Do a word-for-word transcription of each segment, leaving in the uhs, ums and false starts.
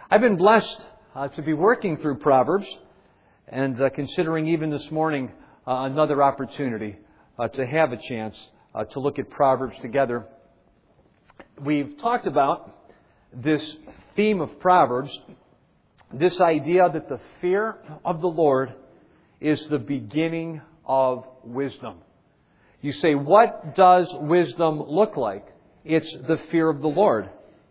I've been blessed uh, to be working through Proverbs and uh, considering even this morning uh, another opportunity uh, to have a chance uh, to look at Proverbs together. We've talked about this theme of Proverbs, this idea that the fear of the Lord is the beginning of wisdom. You say, what does wisdom look like? It's the fear of the Lord.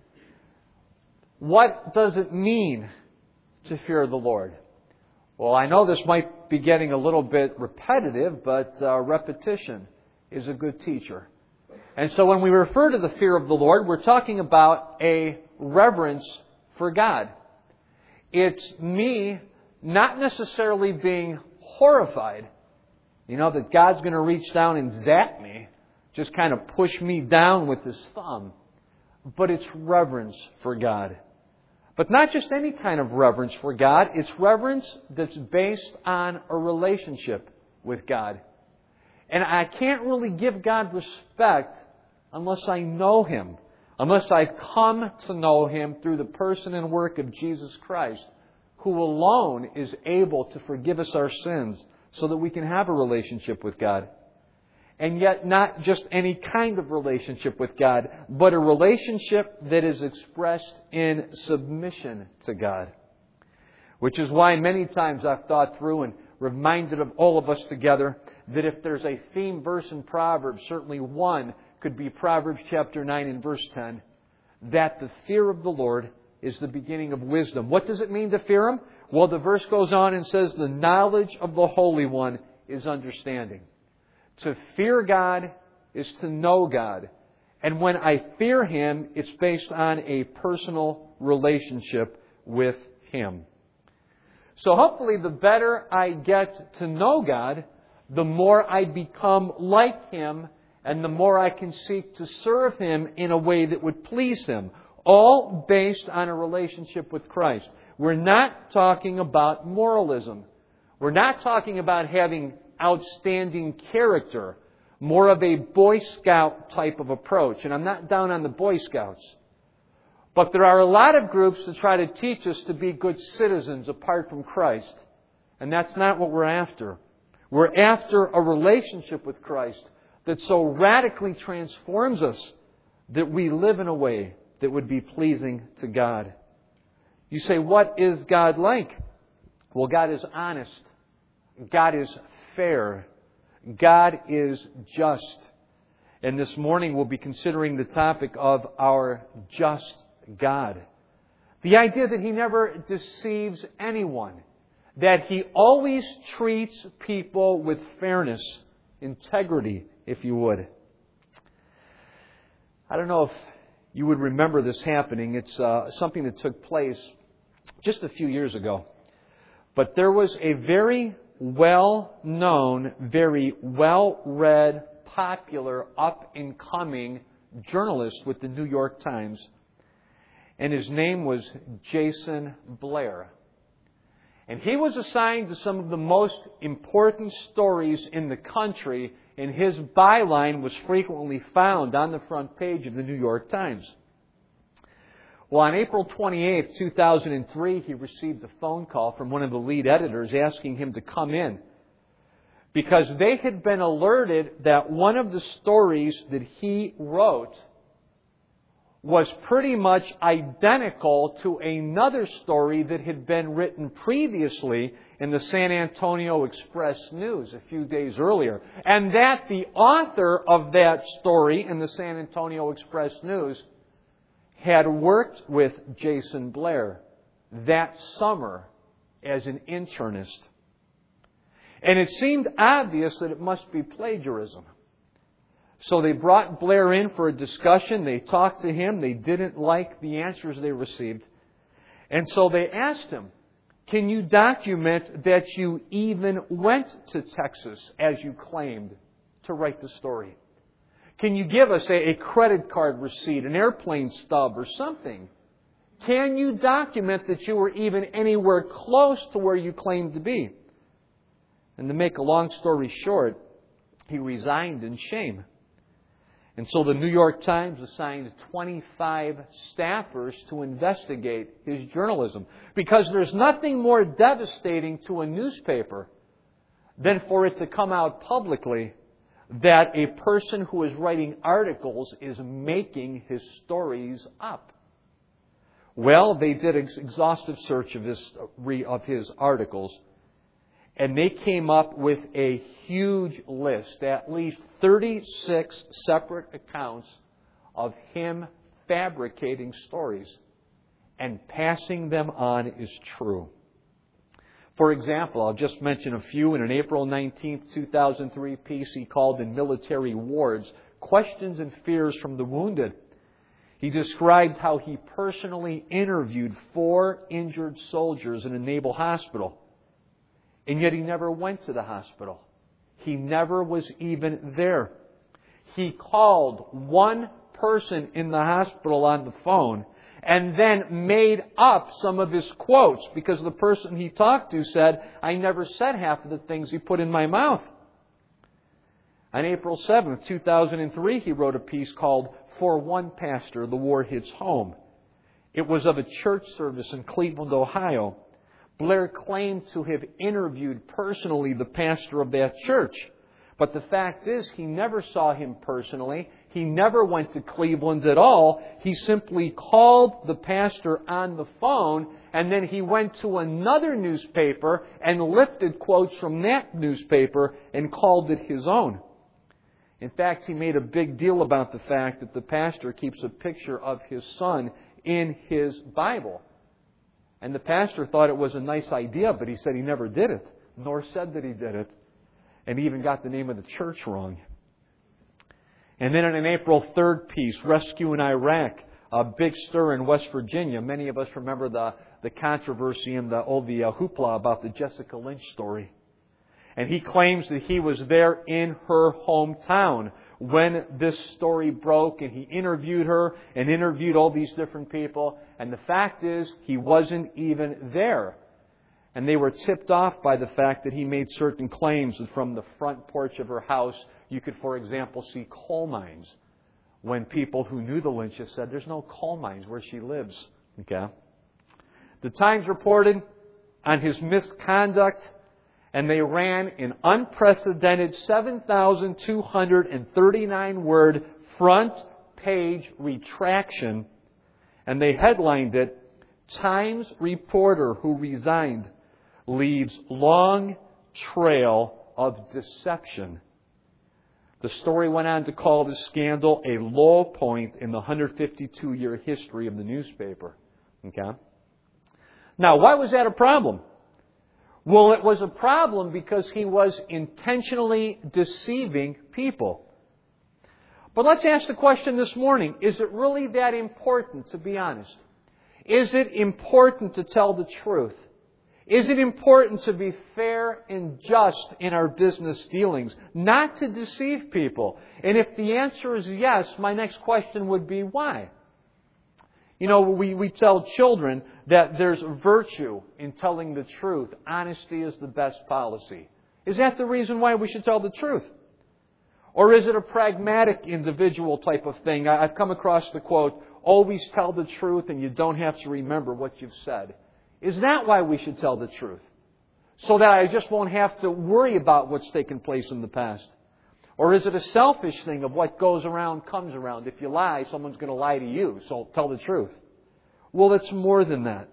What does it mean to fear the Lord? Well, I know this might be getting a little bit repetitive, but uh, repetition is a good teacher. And so when we refer to the fear of the Lord, we're talking about a reverence for God. It's me not necessarily being horrified, you know, that God's going to reach down and zap me, just kind of push me down with His thumb. But it's reverence for God. But not just any kind of reverence for God. It's reverence that's based on a relationship with God. And I can't really give God respect unless I know Him. Unless I've come to know Him through the person and work of Jesus Christ, who alone is able to forgive us our sins so that we can have a relationship with God. And yet not just any kind of relationship with God, but a relationship that is expressed in submission to God. Which is why many times I've thought through and reminded of all of us together that if there's a theme verse in Proverbs, certainly one could be Proverbs chapter nine and verse ten, that the fear of the Lord is the beginning of wisdom. What does it mean to fear Him? Well, the verse goes on and says, the knowledge of the Holy One is understanding. To fear God is to know God. And when I fear Him, it's based on a personal relationship with Him. So hopefully the better I get to know God, the more I become like Him, and the more I can seek to serve Him in a way that would please Him. All based on a relationship with Christ. We're not talking about moralism. We're not talking about having outstanding character, more of a Boy Scout type of approach. And I'm not down on the Boy Scouts. But there are a lot of groups that try to teach us to be good citizens apart from Christ. And that's not what we're after. We're after a relationship with Christ that so radically transforms us that we live in a way that would be pleasing to God. You say, what is God like? Well, God is honest. God is fair. God is just. And this morning we'll be considering the topic of our just God. The idea that He never deceives anyone. That He always treats people with fairness, integrity, if you would. I don't know if you would remember this happening. It's uh, something that took place just a few years ago. But there was a very well-known, very well-read, popular, up-and-coming journalist with the New York Times. And his name was Jason Blair. And he was assigned to some of the most important stories in the country, and his byline was frequently found on the front page of the New York Times. Well, on April twenty-eighth, two thousand three, he received a phone call from one of the lead editors asking him to come in because they had been alerted that one of the stories that he wrote was pretty much identical to another story that had been written previously in the San Antonio Express News a few days earlier. And that the author of that story in the San Antonio Express News had worked with Jason Blair that summer as an internist. And it seemed obvious that it must be plagiarism. So they brought Blair in for a discussion. They talked to him. They didn't like the answers they received. And so they asked him, can you document that you even went to Texas, as you claimed, to write the story? Can you give us a, a credit card receipt, an airplane stub or something? Can you document that you were even anywhere close to where you claimed to be? And to make a long story short, he resigned in shame. And so the New York Times assigned twenty-five staffers to investigate his journalism. Because there's nothing more devastating to a newspaper than for it to come out publicly that a person who is writing articles is making his stories up. Well, they did an exhaustive search of his, of his articles, and they came up with a huge list, at least thirty-six separate accounts of him fabricating stories and passing them on as true. For example, I'll just mention a few. In an April nineteenth, two thousand three piece he called in Military Wards, Questions and Fears from the Wounded, he described how he personally interviewed four injured soldiers in a naval hospital. And yet he never went to the hospital. He never was even there. He called one person in the hospital on the phone and then made up some of his quotes because the person he talked to said, I never said half of the things he put in my mouth. On April seventh, two thousand three, he wrote a piece called For One Pastor, the War Hits Home. It was of a church service in Cleveland, Ohio. Blair claimed to have interviewed personally the pastor of that church. But the fact is, he never saw him personally. He never went to Cleveland at all. He simply called the pastor on the phone, and then he went to another newspaper and lifted quotes from that newspaper and called it his own. In fact, he made a big deal about the fact that the pastor keeps a picture of his son in his Bible. And the pastor thought it was a nice idea, but he said he never did it, nor said that he did it. And he even got the name of the church wrong. And then in an April third piece, Rescue in Iraq, a big stir in West Virginia. Many of us remember the, the controversy and the, all the uh, hoopla about the Jessica Lynch story. And he claims that he was there in her hometown when this story broke, and he interviewed her and interviewed all these different people. And the fact is, he wasn't even there. And they were tipped off by the fact that he made certain claims that from the front porch of her house, you could, for example, see coal mines. When people who knew the Lynches said, there's no coal mines where she lives. Okay. The Times reported on his misconduct, and they ran an unprecedented seven thousand two hundred thirty-nine word front page retraction. And they headlined it, Times reporter who resigned leaves long trail of deception. The story went on to call the scandal a low point in the one hundred fifty-two year history of the newspaper. Okay? Now, why was that a problem? Well, it was a problem because he was intentionally deceiving people. But let's ask the question this morning, is it really that important, to be honest? Is it important to tell the truth? Is it important to be fair and just in our business dealings, not to deceive people? And if the answer is yes, my next question would be why? You know, we, we tell children that there's virtue in telling the truth. Honesty is the best policy. Is that the reason why we should tell the truth? Or is it a pragmatic individual type of thing? I've come across the quote, always tell the truth and you don't have to remember what you've said. Is that why we should tell the truth? So that I just won't have to worry about what's taken place in the past? Or is it a selfish thing of what goes around comes around? If you lie, someone's going to lie to you, so tell the truth. Well, it's more than that.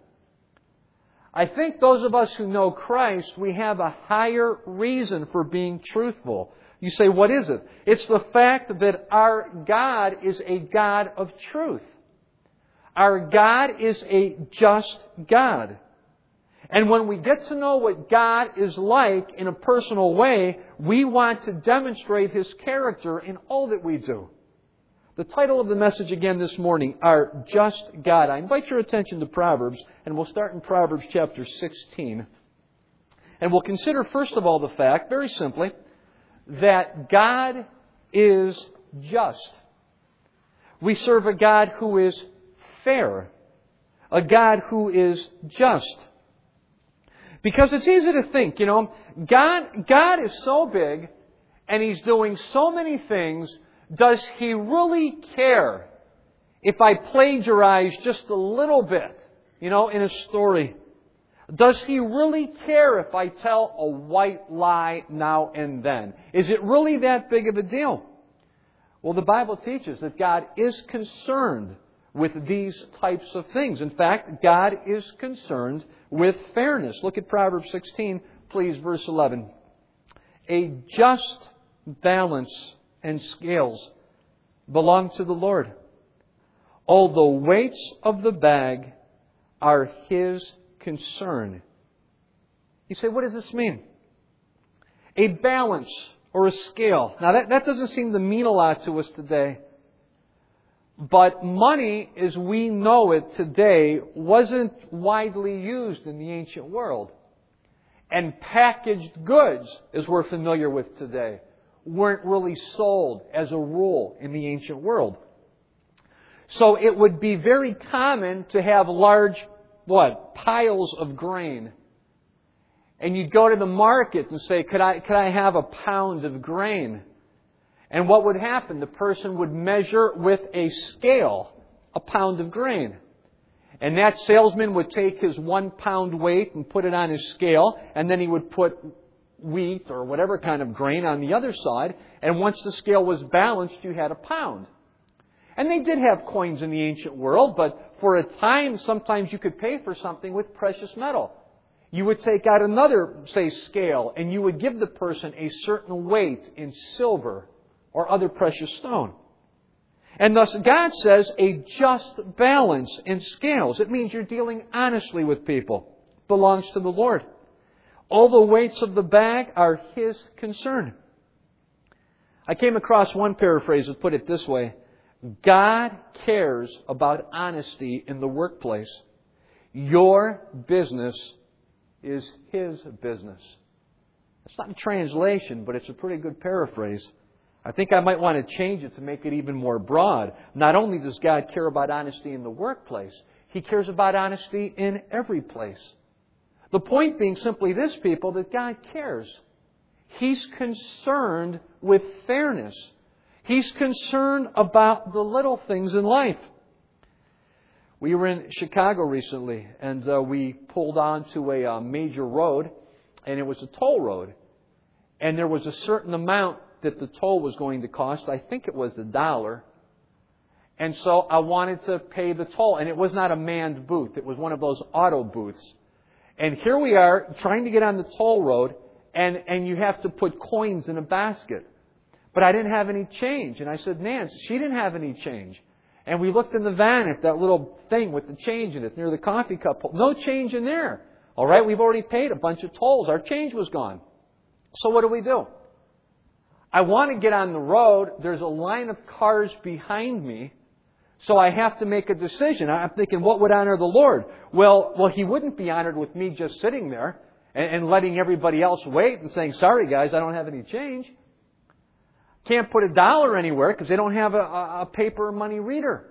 I think those of us who know Christ, we have a higher reason for being truthful. You say, what is it? It's the fact that our God is a God of truth. Our God is a just God. And when we get to know what God is like in a personal way, we want to demonstrate His character in all that we do. The title of the message again this morning, Our Just God. I invite your attention to Proverbs, and we'll start in Proverbs chapter sixteen. And we'll consider first of all the fact, very simply, that God is just. We serve a God who is fair. A God who is just. Because it's easy to think, you know, God, God is so big and He's doing so many things Does He really care if I plagiarize just a little bit, you know, in a story? Does He really care if I tell a white lie now and then? Is it really that big of a deal? Well, the Bible teaches that God is concerned with these types of things. In fact, God is concerned with fairness. Look at Proverbs sixteen, please, verse eleven. A just balance and scales belong to the Lord. All the weights of the bag are His concern. You say, what does this mean? A balance or a scale. Now that, that doesn't seem to mean a lot to us today. But money, as we know it today, wasn't widely used in the ancient world. And packaged goods, as we're familiar with today, weren't really sold as a rule in the ancient world. So it would be very common to have large, what, piles of grain. And you'd go to the market and say, could I, could I have a pound of grain? And what would happen? The person would measure with a scale a pound of grain. And that salesman would take his one pound weight and put it on his scale, and then he would put wheat or whatever kind of grain on the other side, and once the scale was balanced, you had a pound. And they did have coins in the ancient world, but for a time, sometimes you could pay for something with precious metal. You would take out another, say, scale, and you would give the person a certain weight in silver or other precious stone. And thus, God says a just balance in scales. It means you're dealing honestly with people. It belongs to the Lord. All the weights of the bag are His concern. I came across one paraphrase that put it this way. God cares about honesty in the workplace. Your business is His business. It's not a translation, but it's a pretty good paraphrase. I think I might want to change it to make it even more broad. Not only does God care about honesty in the workplace, He cares about honesty in every place. The point being simply this, people, that God cares. He's concerned with fairness. He's concerned about the little things in life. We were in Chicago recently, and uh, we pulled onto a uh, major road, and it was a toll road. And there was a certain amount that the toll was going to cost. I think it was a dollar. And so I wanted to pay the toll. And it was not a manned booth. It was one of those auto booths. And here we are trying to get on the toll road, and, and you have to put coins in a basket. But I didn't have any change. And I said, Nance, she didn't have any change. And we looked in the van at that little thing with the change in it near the coffee cup. No change in there. All right, we've already paid a bunch of tolls. Our change was gone. So what do we do? I want to get on the road. There's a line of cars behind me. So I have to make a decision. I'm thinking, what would honor the Lord? Well, well, He wouldn't be honored with me just sitting there and, and letting everybody else wait and saying, sorry guys, I don't have any change. Can't put a dollar anywhere because they don't have a, a paper money reader.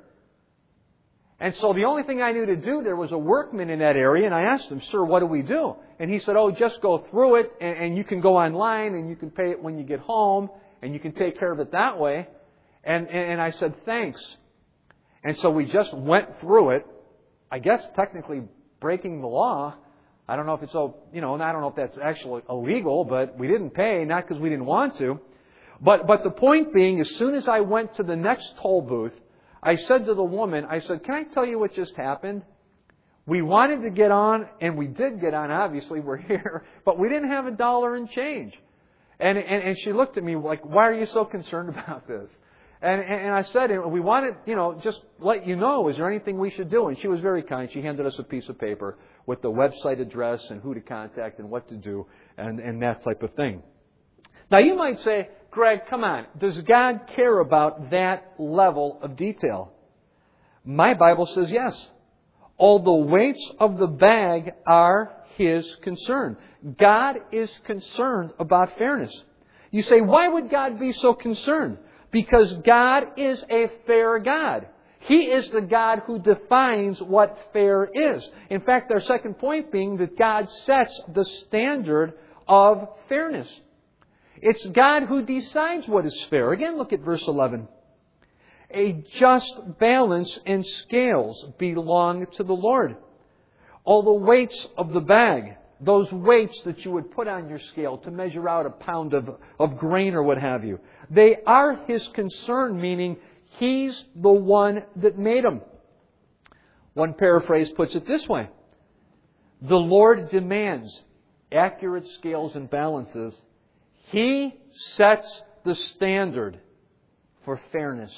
And so the only thing I knew to do, there was a workman in that area, and I asked him, sir, what do we do? And he said, oh, just go through it, and, and you can go online, and you can pay it when you get home, and you can take care of it that way. And, and, and I said, thanks. And so we just went through it, I guess technically breaking the law. I don't know if it's, so, you know, I don't know if that's actually illegal, but we didn't pay, not because we didn't want to. But, but the point being, as soon as I went to the next toll booth, I said to the woman, I said, can I tell you what just happened? We wanted to get on, and we did get on, obviously, we're here, but we didn't have a dollar in change. And, and, and she looked at me like, why are you so concerned about this? And, and, and I said, we wanted, you know, just let you know, is there anything we should do? And she was very kind. She handed us a piece of paper with the website address and who to contact and what to do and, and that type of thing. Now, you might say, Greg, come on. Does God care about that level of detail? My Bible says yes. All the weights of the bag are His concern. God is concerned about fairness. You say, why would God be so concerned? Because God is a fair God. He is the God who defines what fair is. In fact, our second point being that God sets the standard of fairness. It's God who decides what is fair. Again, look at verse eleven. A just balance and scales belong to the Lord. All the weights of the bag, those weights that you would put on your scale to measure out a pound of, of grain or what have you, they are His concern, meaning He's the one that made them. One paraphrase puts it this way. The Lord demands accurate scales and balances. He sets the standard for fairness.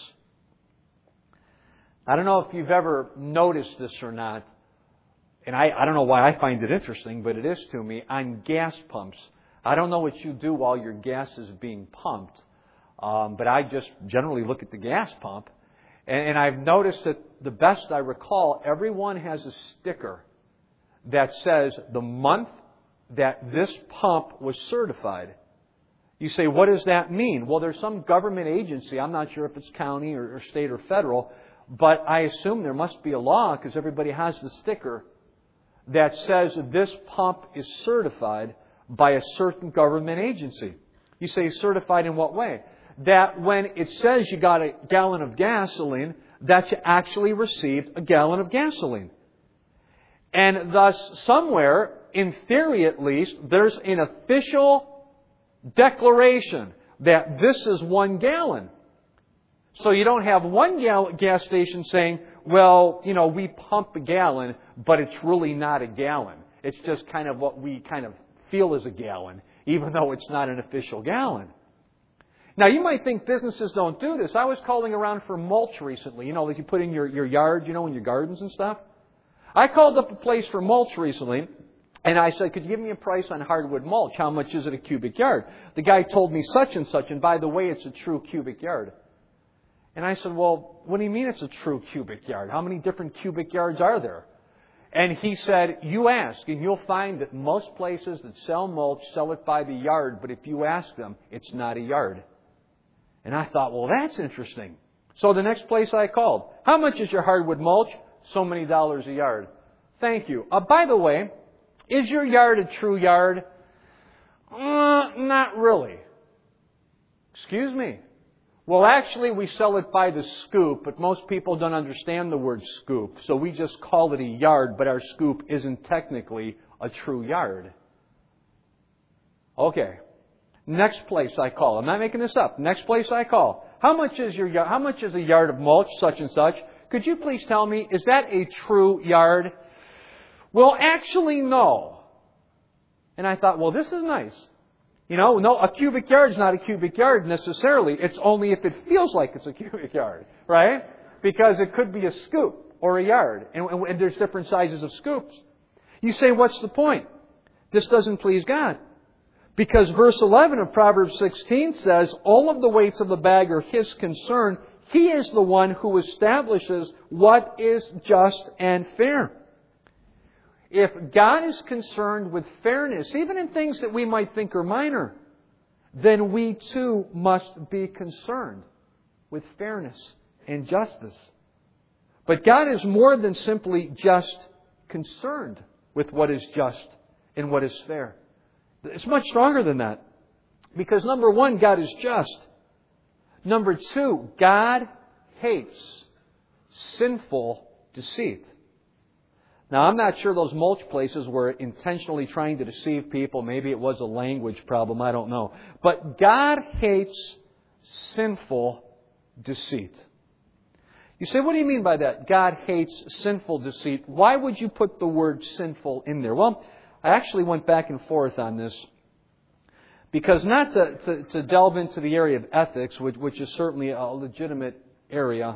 I don't know if you've ever noticed this or not, and I, I don't know why I find it interesting, but it is to me, on gas pumps. I don't know what you do while your gas is being pumped, um, but I just generally look at the gas pump, and, and I've noticed that the best I recall, everyone has a sticker that says the month that this pump was certified. You say, what does that mean? Well, there's some government agency, I'm not sure if it's county or, or state or federal, but I assume there must be a law because everybody has the sticker that says this pump is certified by a certain government agency. You say certified in what way? That when it says you got a gallon of gasoline, that you actually received a gallon of gasoline. And thus, somewhere, in theory at least, there's an official declaration that this is one gallon. So you don't have one gal- gas station saying, well, you know, we pump a gallon, but it's really not a gallon. It's just kind of what we kind of feel is a gallon, even though it's not an official gallon. Now, you might think businesses don't do this. I was calling around for mulch recently, you know, that you put in your, your yard, you know, in your gardens and stuff. I called up a place for mulch recently, and I said, could you give me a price on hardwood mulch? How much is it a cubic yard? The guy told me such and such, and by the way, it's a true cubic yard. And I said, well, what do you mean it's a true cubic yard? How many different cubic yards are there? And he said, you ask, and you'll find that most places that sell mulch sell it by the yard, but if you ask them, it's not a yard. And I thought, well, that's interesting. So the next place I called, how much is your hardwood mulch? So many dollars a yard. Thank you. Uh, by the way, is your yard a true yard? Uh, not really. Excuse me. Well, actually, we sell it by the scoop, but most people don't understand the word scoop, so we just call it a yard, but our scoop isn't technically a true yard. Okay. Next place I call. I'm not making this up. Next place I call. How much is your how much is a yard of mulch, such and such? Could you please tell me, is that a true yard? Well, actually, no. And I thought, well, this is nice. You know, no, a cubic yard is not a cubic yard necessarily. It's only if it feels like it's a cubic yard, right? Because it could be a scoop or a yard. And, and there's different sizes of scoops. You say, what's the point? This doesn't please God. Because verse eleven of Proverbs sixteen says, all of the weights of the bag are His concern. He is the one who establishes what is just and fair. If God is concerned with fairness, even in things that we might think are minor, then we too must be concerned with fairness and justice. But God is more than simply just concerned with what is just and what is fair. It's much stronger than that. Because number one, God is just. Number two, God hates sinful deceit. Now, I'm not sure those mulch places were intentionally trying to deceive people. Maybe it was a language problem. I don't know. But God hates sinful deceit. You say, what do you mean by that? God hates sinful deceit. Why would you put the word sinful in there? Well, I actually went back and forth on this. Because not to, to, to delve into the area of ethics, which, which is certainly a legitimate area,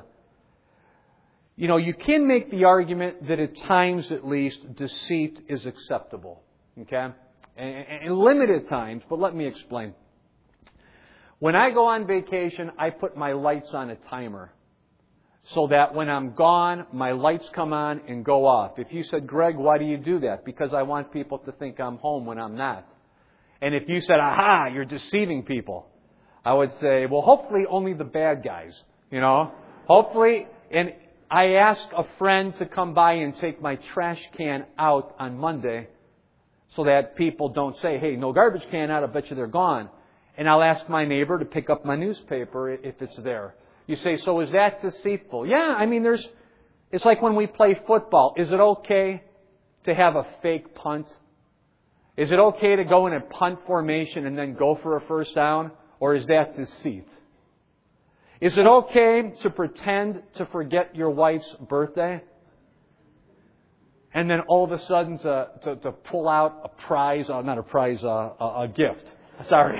you know, you can make the argument that at times at least deceit is acceptable. Okay? In limited times, but let me explain. When I go on vacation, I put my lights on a timer. So that when I'm gone, my lights come on and go off. If you said, Greg, why do you do that? Because I want people to think I'm home when I'm not. And if you said, aha, you're deceiving people, I would say, well, hopefully only the bad guys, you know. Hopefully, and I asked a friend to come by and take my trash can out on Monday so that people don't say, hey, no garbage can out, I bet you they're gone. And I'll ask my neighbor to pick up my newspaper if it's there. You say, so is that deceitful? Yeah, I mean, there's. It's like when we play football. Is it okay to have a fake punt? Is it okay to go in a punt formation and then go for a first down? Or is that deceit? Is it okay to pretend to forget your wife's birthday? And then all of a sudden to, to, to pull out a prize, uh, not a prize, uh, a, a gift. Sorry.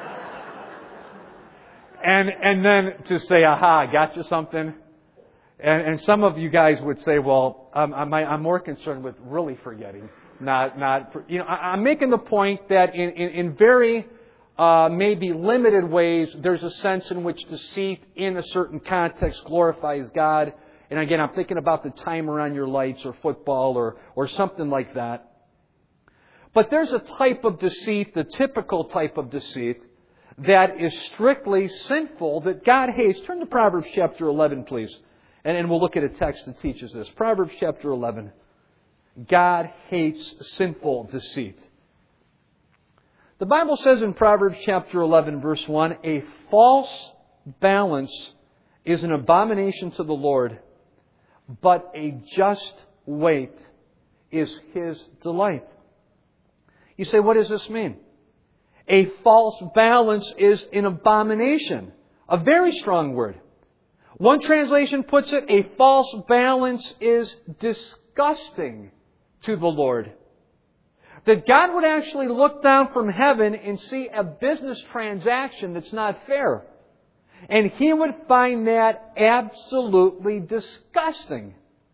and and then to say, aha, I got you something. And, and some of you guys would say, well, I'm, I'm, I'm more concerned with really forgetting. Not, not, you know, I, I'm making the point that in, in, in very, uh, maybe limited ways, there's a sense in which deceit in a certain context glorifies God. And again, I'm thinking about the timer on your lights or football or, or something like that. But there's a type of deceit, the typical type of deceit, that is strictly sinful, that God hates. Turn to Proverbs chapter eleven, please. And, and we'll look at a text that teaches this. Proverbs chapter eleven. God hates sinful deceit. The Bible says in Proverbs chapter eleven, verse one, a false balance is an abomination to the Lord, but a just weight is His delight. You say, what does this mean? A false balance is an abomination. A very strong word. One translation puts it, a false balance is disgusting to the Lord. That God would actually look down from heaven and see a business transaction that's not fair. And He would find that absolutely disgusting.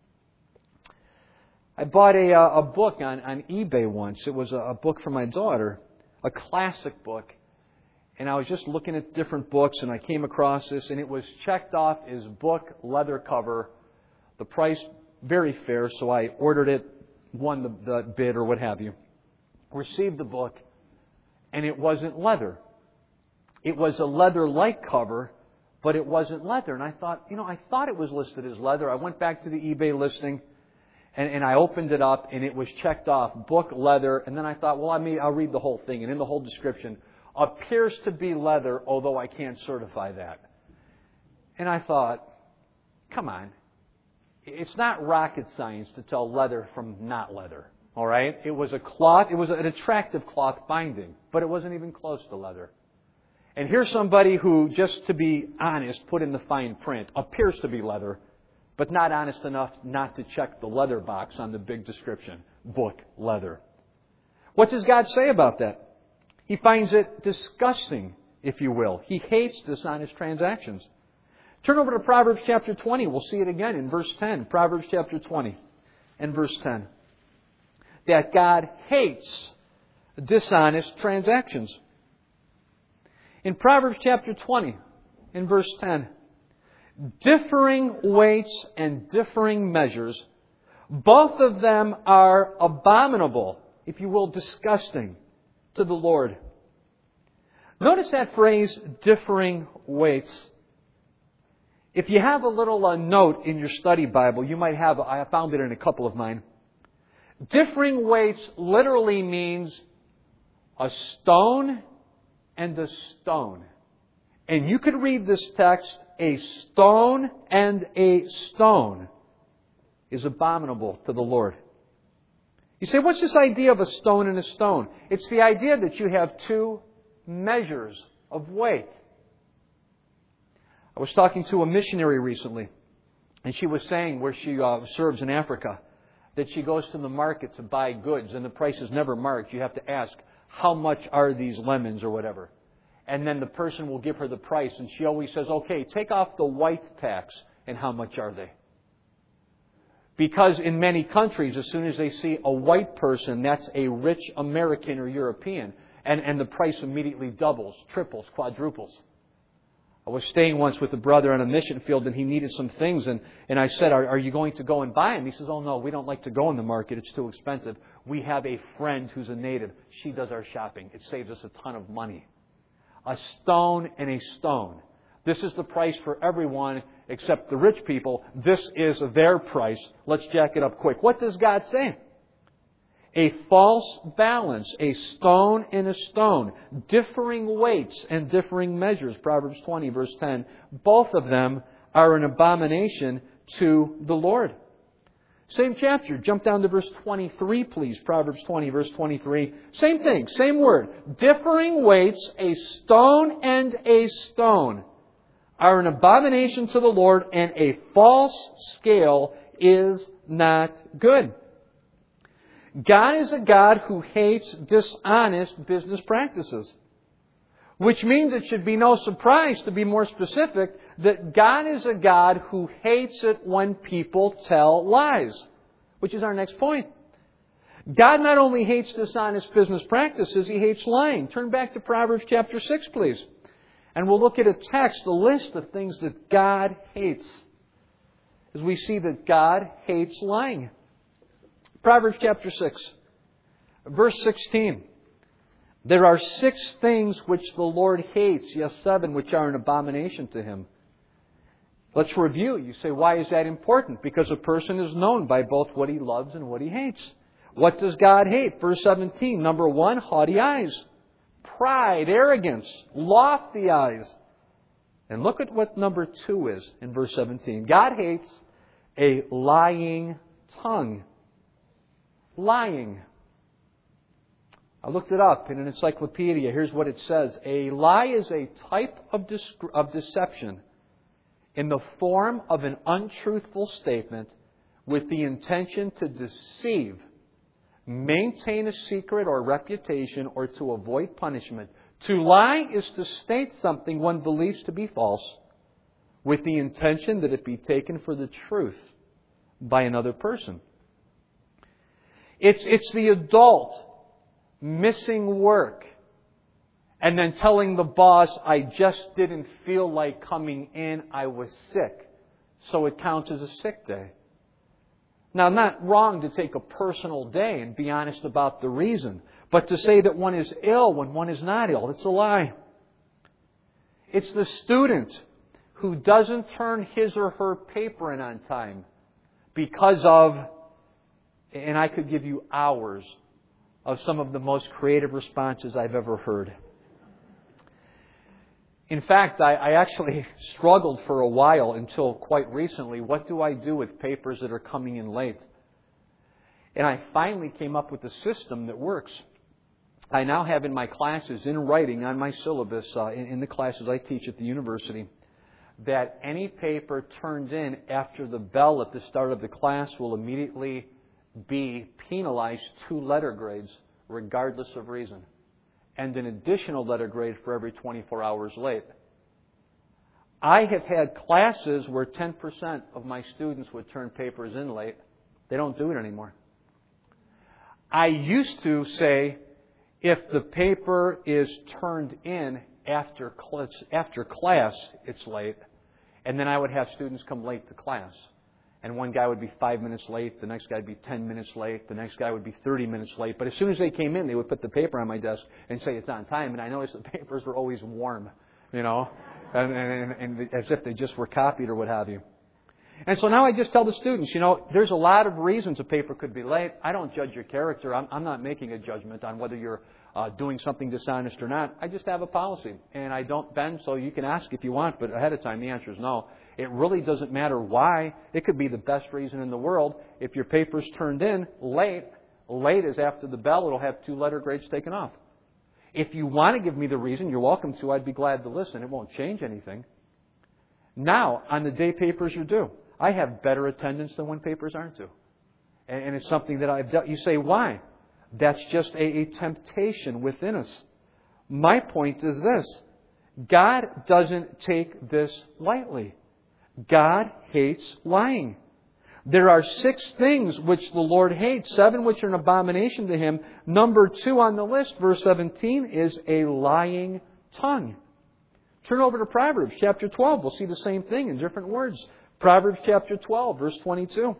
I bought a, a book on, on eBay once. It was a, a book for my daughter, a classic book. And I was just looking at different books and I came across this and it was checked off as book, leather cover. The price, very fair, so I ordered it, won the, the bid or what have you. Received the book and it wasn't leather. It was a leather-like cover, but it wasn't leather. And I thought, you know, I thought it was listed as leather. I went back to the eBay listing and, and I opened it up and it was checked off, book, leather. And then I thought, well, I mean, I'll read the whole thing. And in the whole description, appears to be leather, although I can't certify that. And I thought, come on. It's not rocket science to tell leather from not leather. All right? It was a cloth. It was an attractive cloth binding, but it wasn't even close to leather. And here's somebody who, just to be honest, put in the fine print, appears to be leather, but not honest enough not to check the leather box on the big description. Book, leather. What does God say about that? He finds it disgusting, if you will. He hates dishonest transactions. Turn over to Proverbs chapter twenty. We'll see it again in verse ten. Proverbs chapter twenty and verse ten. That God hates dishonest transactions. In Proverbs chapter twenty, in verse ten, differing weights and differing measures, both of them are abominable, if you will, disgusting to the Lord. Notice that phrase, differing weights. If you have a little uh, note in your study Bible, you might have, I found it in a couple of mine. Differing weights literally means a stone and a stone. And you could read this text, a stone and a stone is abominable to the Lord. You say, what's this idea of a stone and a stone? It's the idea that you have two measures of weight. I was talking to a missionary recently, and she was saying where she uh, serves in Africa, that she goes to the market to buy goods, and the price is never marked. You have to ask, how much are these lemons or whatever? And then the person will give her the price, and she always says, okay, take off the white tax, and how much are they? Because in many countries, as soon as they see a white person, that's a rich American or European, and, and the price immediately doubles, triples, quadruples. I was staying once with a brother on a mission field, and he needed some things, and, and I said, are, are you going to go and buy them? He says, oh no, we don't like to go in the market, it's too expensive. We have a friend who's a native. She does our shopping. It saves us a ton of money. A stone and a stone. This is the price for everyone except the rich people. This is their price. Let's jack it up quick. What does God say? A false balance, a stone and a stone, differing weights and differing measures. Proverbs twenty, verse ten. Both of them are an abomination to the Lord. Same chapter. Jump down to verse twenty-three, please. Proverbs twenty, verse twenty-three. Same thing, same word. Differing weights, a stone and a stone, are an abomination to the Lord, and a false scale is not good. God is a God who hates dishonest business practices. Which means it should be no surprise, to be more specific, that God is a God who hates it when people tell lies. Which is our next point. God not only hates dishonest business practices, He hates lying. Turn back to Proverbs chapter six, please. And we'll look at a text, a list of things that God hates. As we see that God hates lying. Proverbs chapter six, verse sixteen. There are six things which the Lord hates, yes, seven, which are an abomination to Him. Let's review. You say, why is that important? Because a person is known by both what he loves and what he hates. What does God hate? Verse seventeen. Number one, haughty eyes. Pride, arrogance, lofty eyes. And look at what number two is in verse seventeen. God hates a lying tongue. Lying. I looked it up in an encyclopedia. Here's what it says. A lie is a type of, dis- of deception in the form of an untruthful statement with the intention to deceive, maintain a secret or reputation, or to avoid punishment. To lie is to state something one believes to be false with the intention that it be taken for the truth by another person. It's, it's the adult missing work and then telling the boss, I just didn't feel like coming in, I was sick. So it counts as a sick day. Now, not wrong to take a personal day and be honest about the reason. But to say that one is ill when one is not ill, it's a lie. It's the student who doesn't turn his or her paper in on time because of, and I could give you hours of some of the most creative responses I've ever heard. In fact, I, I actually struggled for a while until quite recently. What do I do with papers that are coming in late? And I finally came up with a system that works. I now have in my classes, in writing, on my syllabus, uh, in, in the classes I teach at the university, that any paper turned in after the bell at the start of the class will immediately be penalized two letter grades, regardless of reason, and an additional letter grade for every twenty-four hours late. I have had classes where ten percent of my students would turn papers in late. They don't do it anymore. I used to say, if the paper is turned in after class, after class, it's late. And then I would have students come late to class. And one guy would be five minutes late, the next guy would be ten minutes late, the next guy would be thirty minutes late. But as soon as they came in, they would put the paper on my desk and say it's on time. And I noticed the papers were always warm, you know, and, and, and as if they just were copied or what have you. And so now I just tell the students, you know, there's a lot of reasons a paper could be late. I don't judge your character. I'm, I'm not making a judgment on whether you're uh, doing something dishonest or not. I just have a policy. And I don't bend, so you can ask if you want, but ahead of time the answer is no. It really doesn't matter why. It could be the best reason in the world. If your paper's turned in late, late is after the bell, it'll have two letter grades taken off. If you want to give me the reason, you're welcome to. I'd be glad to listen. It won't change anything. Now, on the day papers are due, I have better attendance than when papers aren't due. And, and it's something that I've done. You say, why? That's just a, a temptation within us. My point is this. God doesn't take this lightly. God hates lying. There are six things which the Lord hates, seven which are an abomination to Him. Number two on the list, verse seventeen, is a lying tongue. Turn over to Proverbs chapter twelve. We'll see the same thing in different words. Proverbs chapter twelve, verse twenty-two.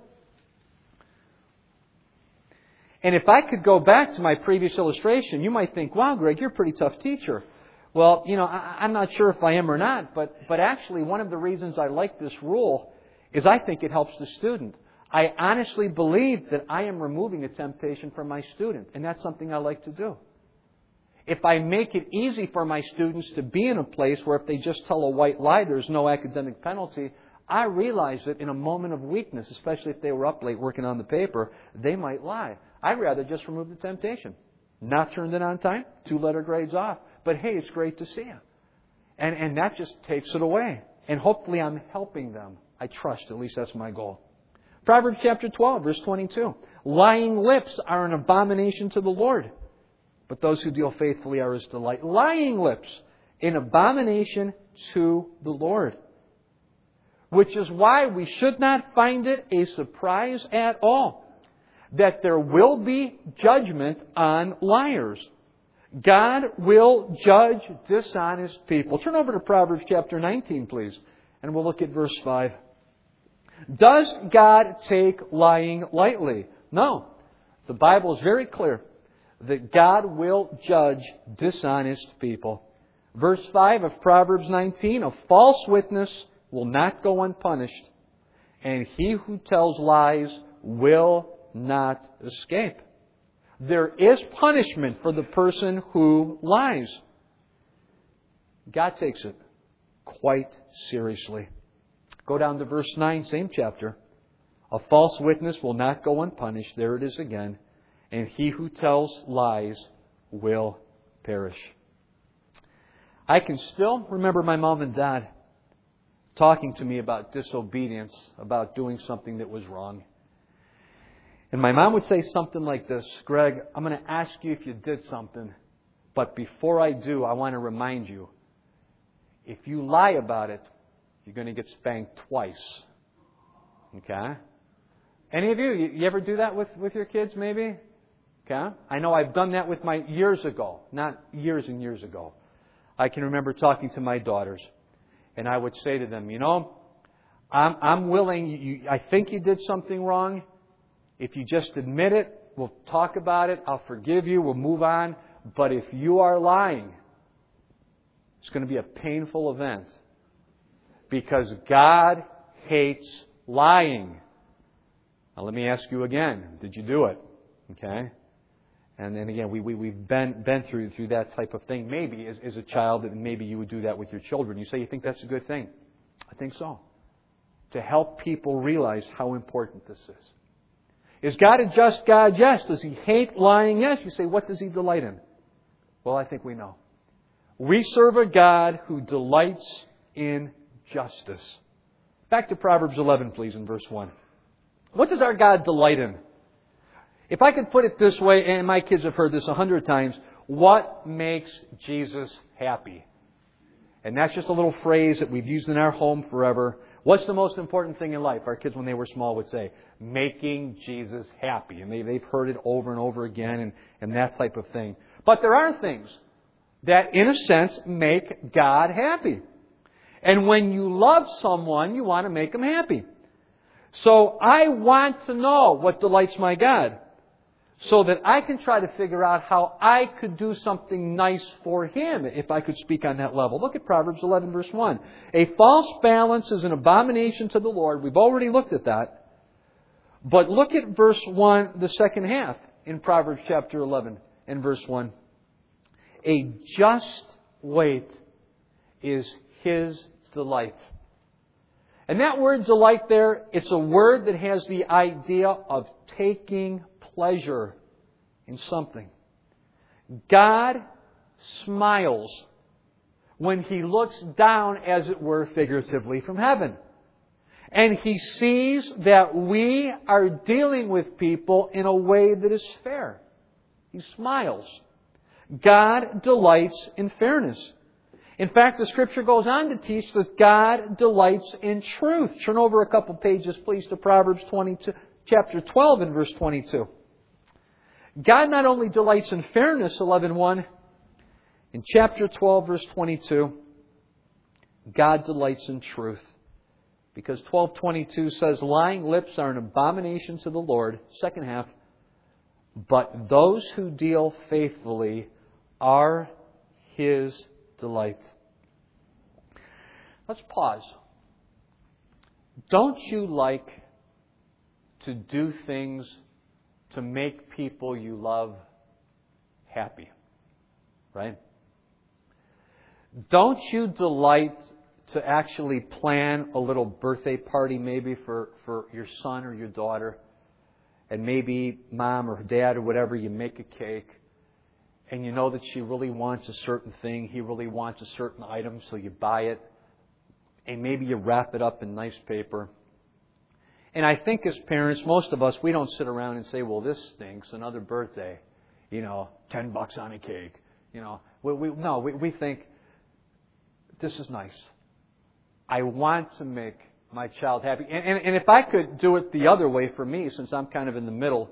And if I could go back to my previous illustration, you might think, wow, Greg, you're a pretty tough teacher. Well, you know, I, I'm not sure if I am or not, but, but actually one of the reasons I like this rule is I think it helps the student. I honestly believe that I am removing a temptation from my student, and that's something I like to do. If I make it easy for my students to be in a place where if they just tell a white lie, there's no academic penalty, I realize that in a moment of weakness, especially if they were up late working on the paper, they might lie. I'd rather just remove the temptation. Not turned in on time, two-letter grades off. But hey, it's great to see you. And, and that just takes it away. And hopefully I'm helping them. I trust, at least that's my goal. Proverbs chapter twelve, verse twenty-two. Lying lips are an abomination to the Lord, but those who deal faithfully are His delight. Lying lips, an abomination to the Lord. Which is why we should not find it a surprise at all that there will be judgment on liars. God will judge dishonest people. Turn over to Proverbs chapter nineteen, please, and we'll look at verse five. Does God take lying lightly? No. The Bible is very clear that God will judge dishonest people. Verse five of Proverbs nineteen, a false witness will not go unpunished, and he who tells lies will not escape. There is punishment for the person who lies. God takes it quite seriously. Go down to verse nine, same chapter. A false witness will not go unpunished. There it is again. And he who tells lies will perish. I can still remember my mom and dad talking to me about disobedience, about doing something that was wrong. And my mom would say something like this, Greg, I'm going to ask you if you did something, but before I do, I want to remind you, if you lie about it, you're going to get spanked twice. Okay? Any of you, you ever do that with, with your kids maybe? Okay? I know I've done that with my years ago, not years and years ago. I can remember talking to my daughters, and I would say to them, you know, I'm, I'm willing, you, I think you did something wrong. If you just admit it, we'll talk about it, I'll forgive you, we'll move on. But if you are lying, it's going to be a painful event. Because God hates lying. Now let me ask you again, did you do it? Okay? And then again, we, we, we've been, been through, through that type of thing. Maybe as, as a child, and maybe you would do that with your children. You say you think that's a good thing. I think so. To help people realize how important this is. Is God a just God? Yes. Does He hate lying? Yes. You say, what does He delight in? Well, I think we know. We serve a God who delights in justice. Back to Proverbs eleven, please, in verse one. What does our God delight in? If I could put it this way, and my kids have heard this a hundred times, what makes Jesus happy? And that's just a little phrase that we've used in our home forever. What's the most important thing in life? Our kids, when they were small, would say, making Jesus happy. And they, they've heard it over and over again and, and that type of thing. But there are things that, in a sense, make God happy. And when you love someone, you want to make them happy. So I want to know what delights my God, so that I can try to figure out how I could do something nice for Him, if I could speak on that level. Look at Proverbs eleven, verse one. A false balance is an abomination to the Lord. We've already looked at that. But look at verse one, the second half, in Proverbs chapter eleven and verse one. A just weight is His delight. And that word delight there, it's a word that has the idea of taking pleasure in something. God smiles when He looks down, as it were, figuratively from heaven. And He sees that we are dealing with people in a way that is fair. He smiles. God delights in fairness. In fact, the Scripture goes on to teach that God delights in truth. Turn over a couple pages, please, to Proverbs twenty-two, chapter twelve and verse twenty-two. God not only delights in fairness, eleven one, in chapter twelve, verse twenty-two, God delights in truth. Because twelve twenty-two says, lying lips are an abomination to the Lord. Second half, but those who deal faithfully are His delight. Let's pause. Don't you like to do things to make people you love happy. Right? Don't you delight to actually plan a little birthday party maybe for, for your son or your daughter? And maybe mom or dad or whatever, you make a cake. And you know that she really wants a certain thing. He really wants a certain item, so you buy it. And maybe you wrap it up in nice paper. And I think as parents, most of us, we don't sit around and say, well, this stinks, another birthday. You know, ten bucks on a cake. You know, we, we, no, we, we think, this is nice. I want to make my child happy. And, and, and if I could do it the other way for me, since I'm kind of in the middle,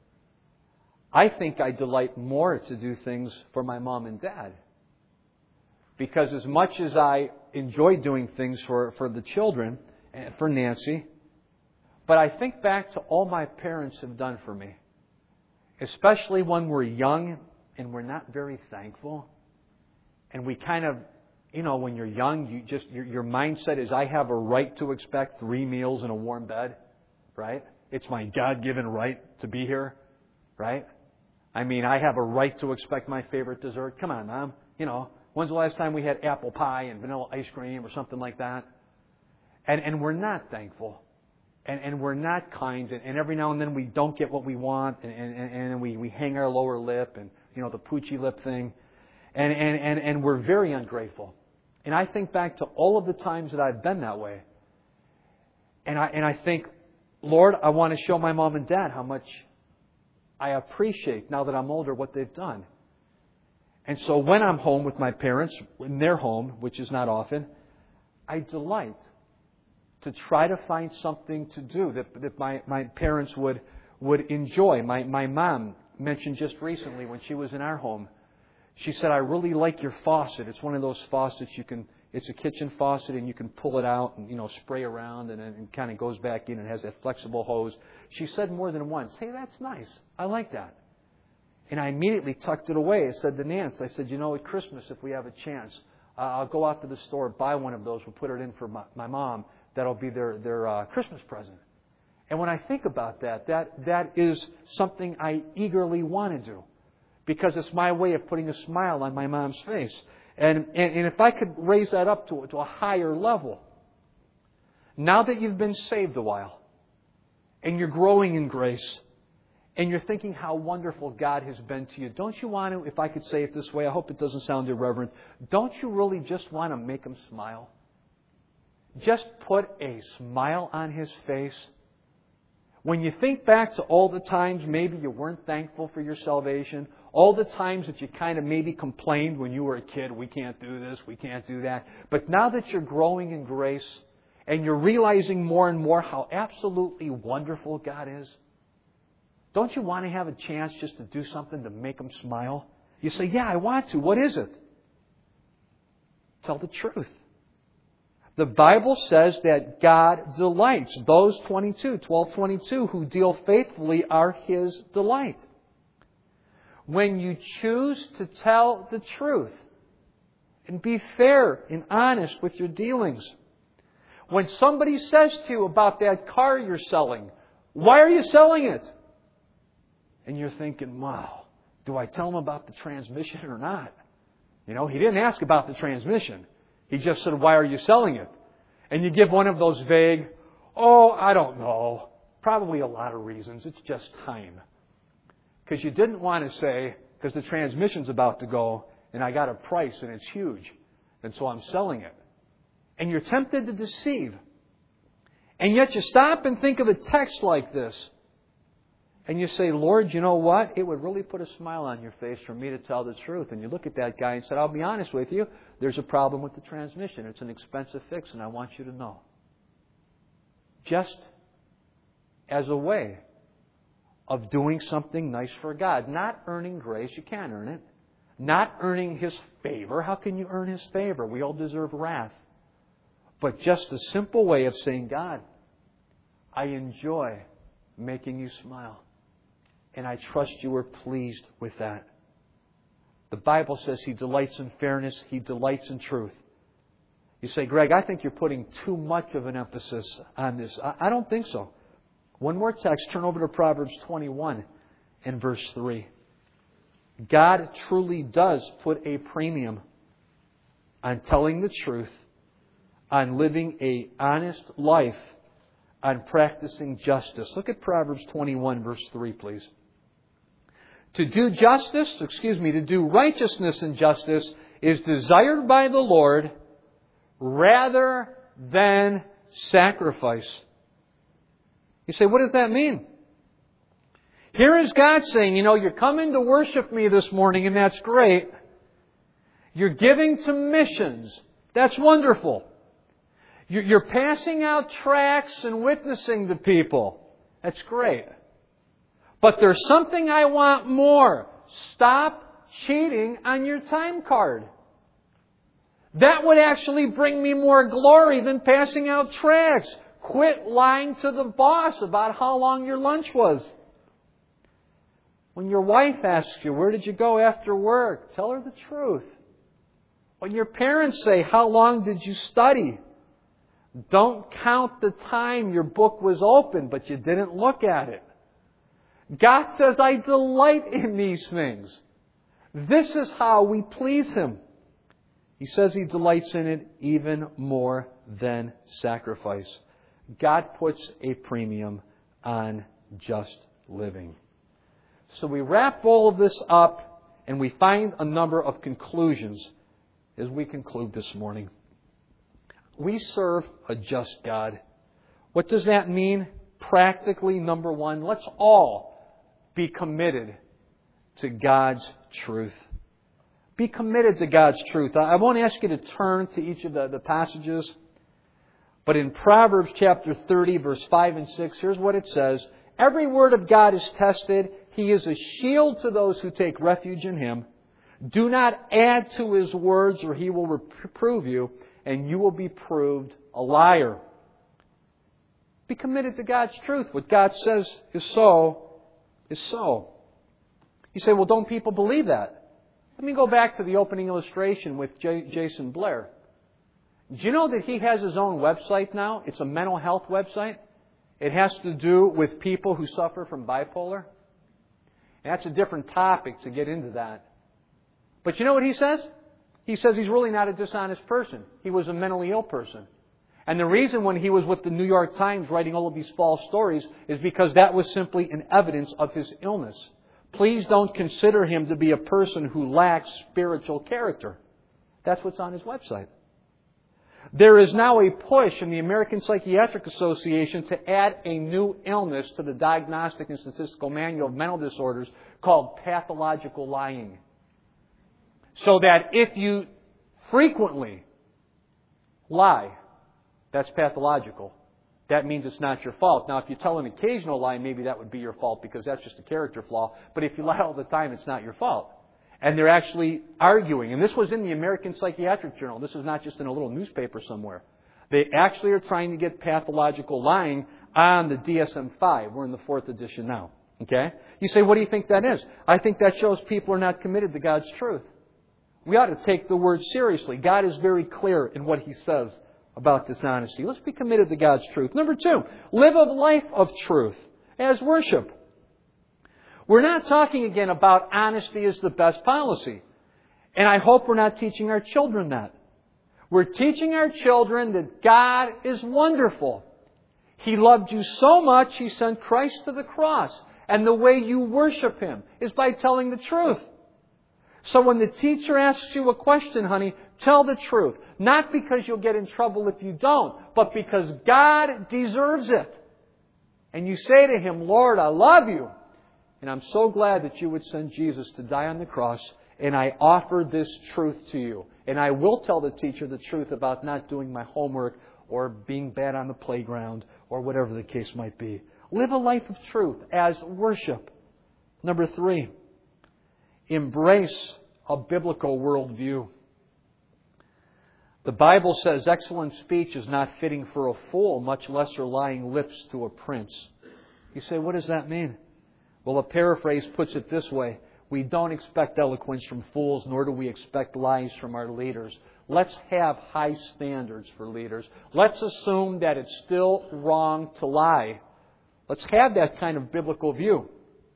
I think I delight more to do things for my mom and dad. Because as much as I enjoy doing things for, for the children, and for Nancy, but I think back to all my parents have done for me. Especially when we're young and we're not very thankful. And we kind of, you know, when you're young, you just your, your mindset is, I have a right to expect three meals and a warm bed. Right? It's my God-given right to be here. Right? I mean, I have a right to expect my favorite dessert. Come on, Mom. You know, when's the last time we had apple pie and vanilla ice cream or something like that? And and we're not thankful. And, and we're not kind. And, and every now and then we don't get what we want. And, and, and we, we hang our lower lip and, you know, the poochy lip thing. And, and, and, and we're very ungrateful. And I think back to all of the times that I've been that way. And I, and I think, Lord, I want to show my mom and dad how much I appreciate, now that I'm older, what they've done. And so when I'm home with my parents, in their home, which is not often, I delight to try to find something to do that, that my, my parents would, would enjoy. My, my mom mentioned just recently when she was in our home, she said, I really like your faucet. It's one of those faucets you can, it's a kitchen faucet and you can pull it out and, you know, spray around and it kind of goes back in and has that flexible hose. She said more than once, hey, that's nice. I like that. And I immediately tucked it away. I said to Nance, I said, you know, at Christmas, if we have a chance, uh, I'll go out to the store, buy one of those. We'll put it in for my, my mom. That'll be their, their uh, Christmas present. And when I think about that, that, that is something I eagerly want to do. Because it's my way of putting a smile on my mom's face. And, and, and if I could raise that up to, to a higher level, now that you've been saved a while, and you're growing in grace, and you're thinking how wonderful God has been to you, don't you want to, if I could say it this way, I hope it doesn't sound irreverent, don't you really just want to make Him smile? Just put a smile on His face. When you think back to all the times maybe you weren't thankful for your salvation, all the times that you kind of maybe complained when you were a kid, we can't do this, we can't do that. But now that you're growing in grace and you're realizing more and more how absolutely wonderful God is, don't you want to have a chance just to do something to make Him smile? You say, yeah, I want to. What is it? Tell the truth. The Bible says that God delights. Those twenty-two, twelve twenty-two who deal faithfully are His delight. When you choose to tell the truth and be fair and honest with your dealings. When somebody says to you about that car you're selling, why are you selling it? And you're thinking, wow, do I tell him about the transmission or not? You know, he didn't ask about the transmission. He just said, why are you selling it? And you give one of those vague, oh, I don't know. Probably a lot of reasons. It's just time. Because you didn't want to say, because the transmission's about to go, and I got a price and it's huge. And so I'm selling it. And you're tempted to deceive. And yet you stop and think of a text like this. And you say, Lord, you know what? It would really put a smile on your face for me to tell the truth. And you look at that guy and say, I'll be honest with you. There's a problem with the transmission. It's an expensive fix, and I want you to know. Just as a way of doing something nice for God. Not earning grace. You can't earn it. Not earning His favor. How can you earn His favor? We all deserve wrath. But just a simple way of saying, God, I enjoy making you smile. And I trust you are pleased with that. The Bible says He delights in fairness. He delights in truth. You say, Greg, I think you're putting too much of an emphasis on this. I don't think so. One more text. Turn over to Proverbs twenty-one and verse three. God truly does put a premium on telling the truth, on living an honest life, on practicing justice. Look at Proverbs twenty-one, verse three, please. To do justice, excuse me, to do righteousness and justice is desired by the Lord rather than sacrifice. You say, what does that mean? Here is God saying, you know, you're coming to worship me this morning, and that's great. You're giving to missions. That's wonderful. You're passing out tracts and witnessing to people. That's great. But there's something I want more. Stop cheating on your time card. That would actually bring me more glory than passing out tracts. Quit lying to the boss about how long your lunch was. When your wife asks you, where did you go after work? Tell her the truth. When your parents say, how long did you study? Don't count the time your book was open, but you didn't look at it. God says, I delight in these things. This is how we please Him. He says He delights in it even more than sacrifice. God puts a premium on just living. So we wrap all of this up and we find a number of conclusions as we conclude this morning. We serve a just God. What does that mean? Practically, number one, let's all be committed to God's truth. Be committed to God's truth. I won't ask you to turn to each of the, the passages. But in Proverbs chapter thirty, verse five and six, here's what it says. Every word of God is tested. He is a shield to those who take refuge in Him. Do not add to His words or He will reprove you, and you will be proved a liar. Be committed to God's truth. What God says is so, is so. You say, well, don't people believe that? Let me go back to the opening illustration with J- Jason Blair. Do you know that he has his own website now? It's a mental health website. It has to do with people who suffer from bipolar. And that's a different topic to get into that. But you know what he says? He says he's really not a dishonest person. He was a mentally ill person. And the reason when he was with the New York Times writing all of these false stories is because that was simply an evidence of his illness. Please don't consider him to be a person who lacks spiritual character. That's what's on his website. There is now a push in the American Psychiatric Association to add a new illness to the Diagnostic and Statistical Manual of Mental Disorders called pathological lying. So that if you frequently lie, that's pathological. That means it's not your fault. Now, if you tell an occasional lie, maybe that would be your fault because that's just a character flaw. But if you lie all the time, it's not your fault. And they're actually arguing. And this was in the American Psychiatric Journal. This is not just in a little newspaper somewhere. They actually are trying to get pathological lying on the D S M five. We're in the fourth edition now. Okay? You say, what do you think that is? I think that shows people are not committed to God's truth. We ought to take the Word seriously. God is very clear in what He says about dishonesty. Let's be committed to God's truth. Number two, live a life of truth as worship. We're not talking again about honesty is the best policy. And I hope we're not teaching our children that. We're teaching our children that God is wonderful. He loved you so much, He sent Christ to the cross. And the way you worship Him is by telling the truth. So when the teacher asks you a question, honey, tell the truth. Not because you'll get in trouble if you don't, but because God deserves it. And you say to Him, Lord, I love you. And I'm so glad that you would send Jesus to die on the cross. And I offer this truth to you. And I will tell the teacher the truth about not doing my homework or being bad on the playground or whatever the case might be. Live a life of truth as worship. Number three, embrace a biblical worldview. The Bible says excellent speech is not fitting for a fool, much less are lying lips to a prince. You say, what does that mean? Well, a paraphrase puts it this way. We don't expect eloquence from fools, nor do we expect lies from our leaders. Let's have high standards for leaders. Let's assume that it's still wrong to lie. Let's have that kind of biblical view.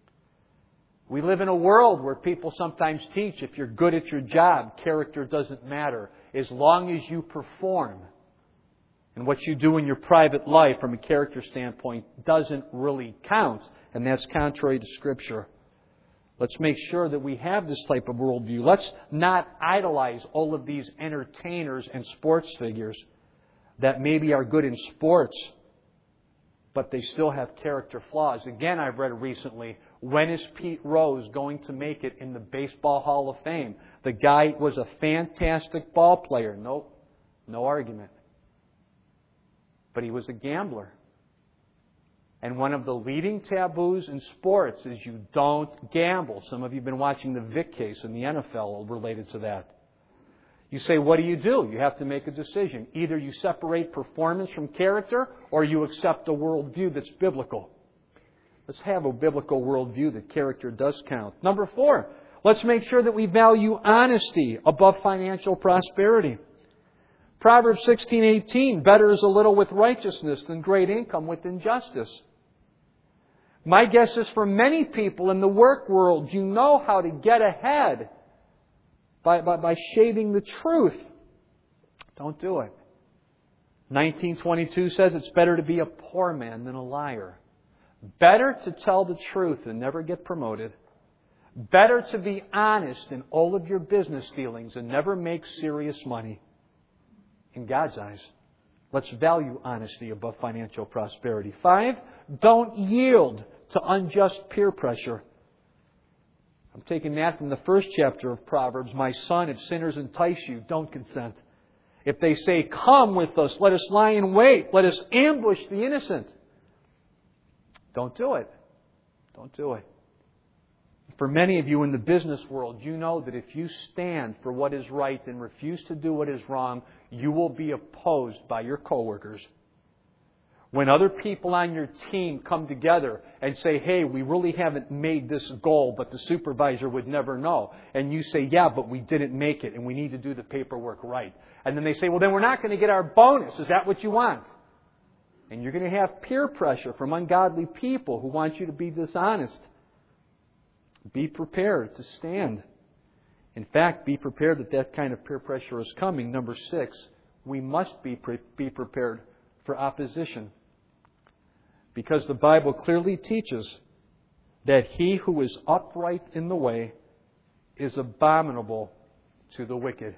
We live in a world where people sometimes teach if you're good at your job, character doesn't matter. As long as you perform. And what you do in your private life from a character standpoint doesn't really count. And that's contrary to Scripture. Let's make sure that we have this type of worldview. Let's not idolize all of these entertainers and sports figures that maybe are good in sports, but they still have character flaws. Again, I've read recently, when is Pete Rose going to make it in the Baseball Hall of Fame? The guy was a fantastic ball player. Nope, no argument. But he was a gambler. And one of the leading taboos in sports is you don't gamble. Some of you have been watching the Vick case in the N F L related to that. You say, what do you do? You have to make a decision. Either you separate performance from character or you accept a worldview that's biblical. Let's have a biblical worldview that character does count. Number four, let's make sure that we value honesty above financial prosperity. Proverbs sixteen eighteen, better is a little with righteousness than great income with injustice. My guess is for many people in the work world, you know how to get ahead by, by, by shaving the truth. Don't do it. nineteen twenty-two says it's better to be a poor man than a liar. Better to tell the truth and never get promoted. Better to be honest in all of your business dealings and never make serious money. In God's eyes, let's value honesty above financial prosperity. Five, don't yield to unjust peer pressure. I'm taking that from the first chapter of Proverbs. My son, if sinners entice you, don't consent. If they say, come with us, let us lie in wait, let us ambush the innocent. Don't do it. Don't do it. For many of you in the business world, you know that if you stand for what is right and refuse to do what is wrong, you will be opposed by your coworkers. When other people on your team come together and say, hey, we really haven't made this goal, but the supervisor would never know. And you say, yeah, but we didn't make it and we need to do the paperwork right. And then they say, well, then we're not going to get our bonus. Is that what you want? And you're going to have peer pressure from ungodly people who want you to be dishonest. Be prepared to stand. In fact, be prepared that that kind of peer pressure is coming. Number six, we must be pre- be prepared for opposition. Because the Bible clearly teaches that he who is upright in the way is abominable to the wicked.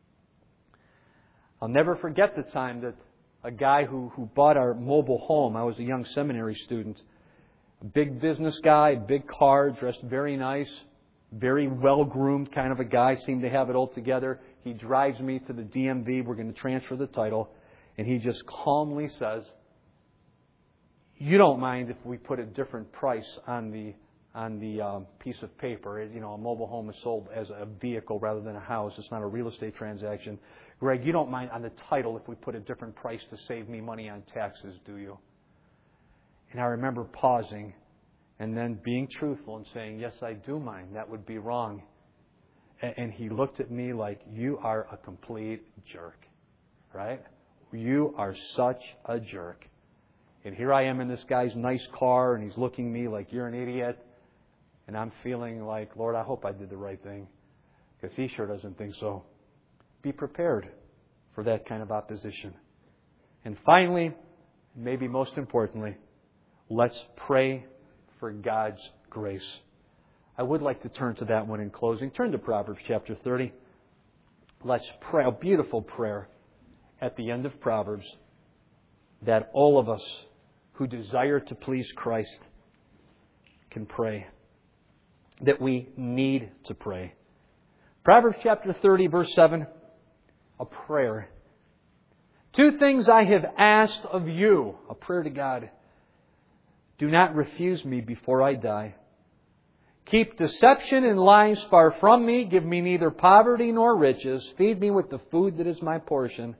I'll never forget the time that a guy who, who bought our mobile home, I was a young seminary student, a big business guy, big car, dressed very nice, very well-groomed kind of a guy, seemed to have it all together. He drives me to the D M V. We're going to transfer the title. And he just calmly says, you don't mind if we put a different price on the on the um, piece of paper. You know, a mobile home is sold as a vehicle rather than a house. It's not a real estate transaction. Greg, you don't mind on the title if we put a different price to save me money on taxes, do you? And I remember pausing and then being truthful and saying, yes, I do mind. That would be wrong. And he looked at me like, you are a complete jerk. Right? You are such a jerk. And here I am in this guy's nice car, and he's looking at me like, you're an idiot. And I'm feeling like, Lord, I hope I did the right thing. Because he sure doesn't think so. Be prepared for that kind of opposition. And finally, maybe most importantly, let's pray for God's grace. I would like to turn to that one in closing. Turn to Proverbs chapter thirty. Let's pray. A beautiful prayer at the end of Proverbs that all of us who desire to please Christ can pray. That we need to pray. Proverbs chapter thirty, verse seven. A prayer. Two things I have asked of you. A prayer to God. Do not refuse me before I die. Keep deception and lies far from me. Give me neither poverty nor riches. Feed me with the food that is my portion.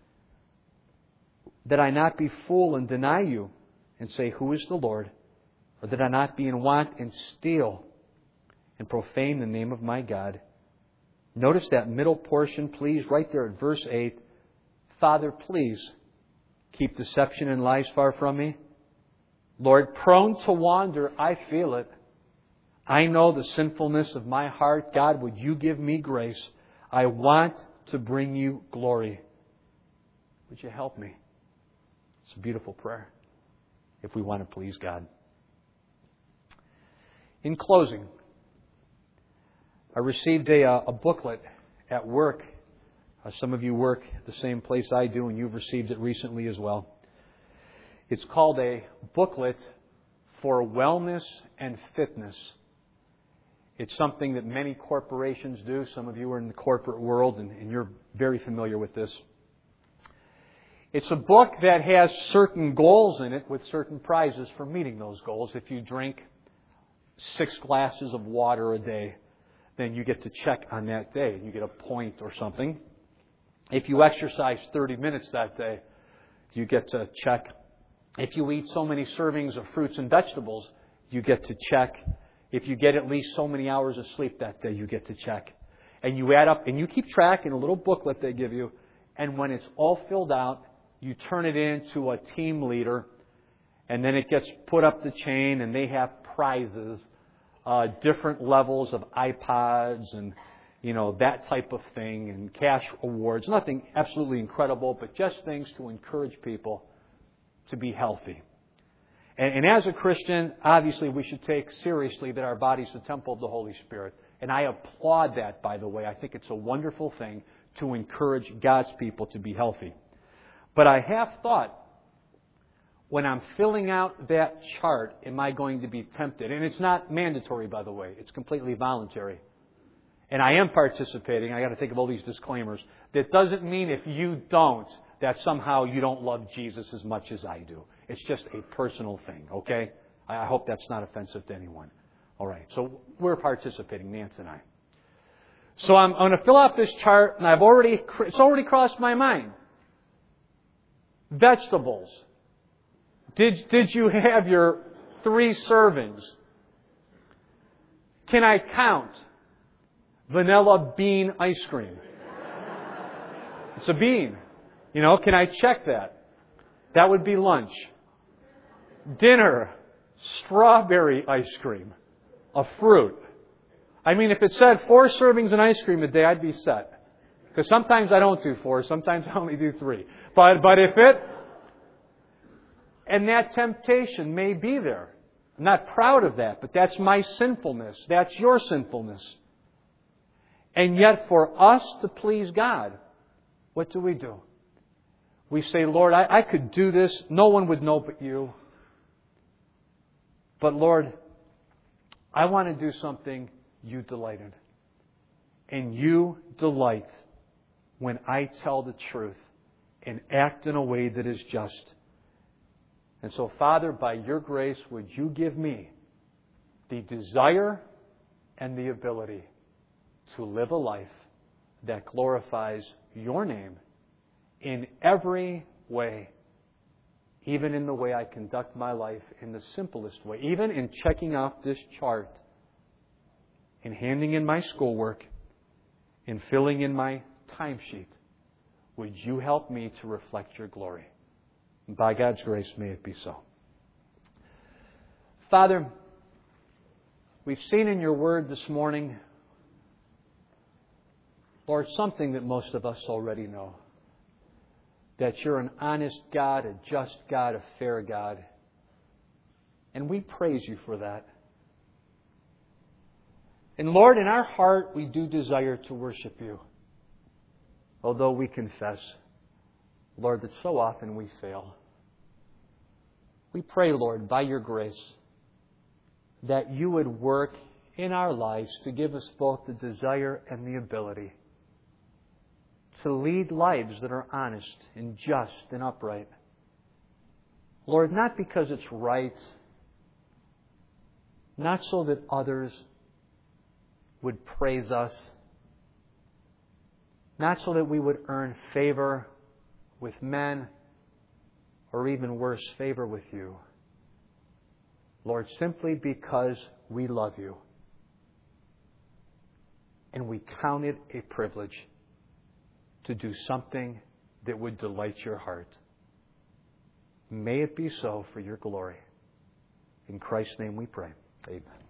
That I not be full and deny you and say, who is the Lord? Or that I not be in want and steal and profane the name of my God. Notice that middle portion, please, right there at verse eight. Father, please keep deception and lies far from me. Lord, prone to wander, I feel it. I know the sinfulness of my heart. God, would you give me grace? I want to bring you glory. Would you help me? It's a beautiful prayer if we want to please God. In closing, I received a, a booklet at work. Uh, some of you work the same place I do, and you've received it recently as well. It's called a booklet for wellness and fitness. It's something that many corporations do. Some of you are in the corporate world, and, and you're very familiar with this. It's a book that has certain goals in it with certain prizes for meeting those goals. If you drink six glasses of water a day, then you get to check on that day. You get a point or something. If you exercise thirty minutes that day, you get to check. If you eat so many servings of fruits and vegetables, you get to check. If you get at least so many hours of sleep that day, you get to check. And you add up, and you keep track in a little booklet they give you. And when it's all filled out, you turn it in to a team leader. And then it gets put up the chain, and they have prizes, uh, different levels of iPods and, you know, that type of thing, and cash awards. Nothing absolutely incredible, but just things to encourage people to be healthy. And, and as a Christian, obviously we should take seriously that our body's the temple of the Holy Spirit. And I applaud that, by the way. I think it's a wonderful thing to encourage God's people to be healthy. But I have thought, when I'm filling out that chart, am I going to be tempted? And it's not mandatory, by the way. It's completely voluntary. And I am participating. I got to think of all these disclaimers. That doesn't mean if you don't, that somehow you don't love Jesus as much as I do. It's just a personal thing, okay? I hope that's not offensive to anyone. All right, so we're participating, Nance and I. So I'm, I'm going to fill out this chart, and I've already it's already crossed my mind. Vegetables. Did, did you have your three servings? Can I count? Vanilla bean ice cream. It's a bean. You know, can I check that? That would be lunch. Dinner, strawberry ice cream. A fruit. I mean, if it said four servings of ice cream a day, I'd be set. Because sometimes I don't do four, sometimes I only do three. But, but if it... And that temptation may be there. I'm not proud of that, but that's my sinfulness. That's your sinfulness. And yet for us to please God, what do we do? We say, Lord, I, I could do this. No one would know but you. But Lord, I want to do something you delight in. And you delight when I tell the truth and act in a way that is just. And so, Father, by your grace, would you give me the desire and the ability to live a life that glorifies your name in every way, even in the way I conduct my life in the simplest way, even in checking off this chart, in handing in my schoolwork, in filling in my timesheet. Would you help me to reflect your glory? And by God's grace, may it be so. Father, we've seen in your word this morning, Lord, something that most of us already know. That you're an honest God, a just God, a fair God. And we praise you for that. And Lord, in our heart, we do desire to worship you. Although we confess, Lord, that so often we fail. We pray, Lord, by your grace, that you would work in our lives to give us both the desire and the ability to lead lives that are honest and just and upright. Lord, not because it's right, not so that others would praise us, not so that we would earn favor with men, or even worse, favor with you. Lord, simply because we love you. And we count it a privilege to do something that would delight your heart. May it be so for your glory. In Christ's name we pray. Amen.